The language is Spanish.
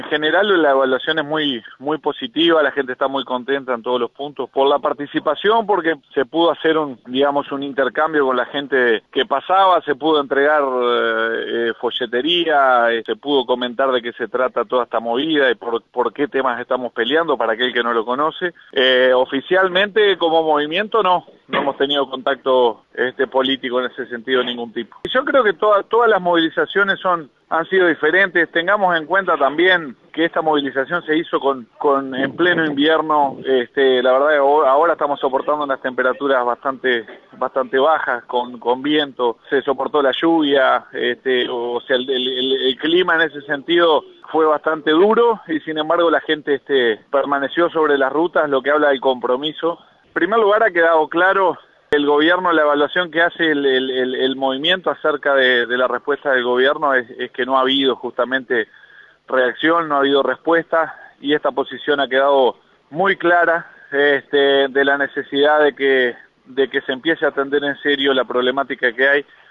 En general la evaluación es muy positiva, la gente está muy contenta en todos los puntos por la participación, porque se pudo hacer un intercambio con la gente que pasaba, se pudo entregar folletería, se pudo comentar de qué se trata toda esta movida y por qué temas estamos peleando para aquel que no lo conoce. Oficialmente como movimiento no hemos tenido contacto político en ese sentido de ningún tipo. Yo creo que todas las movilizaciones han sido diferentes. Tengamos en cuenta también que esta movilización se hizo en pleno invierno. La verdad que ahora estamos soportando unas temperaturas bastante bajas, con viento, se soportó la lluvia, o sea, el clima en ese sentido fue bastante duro y sin embargo la gente permaneció sobre las rutas, lo que habla del compromiso. En primer lugar, ha quedado claro el gobierno, la evaluación que hace el movimiento acerca de la respuesta del gobierno es que no ha habido justamente reacción, no ha habido respuesta, y esta posición ha quedado muy clara de la necesidad de que se empiece a atender en serio la problemática que hay.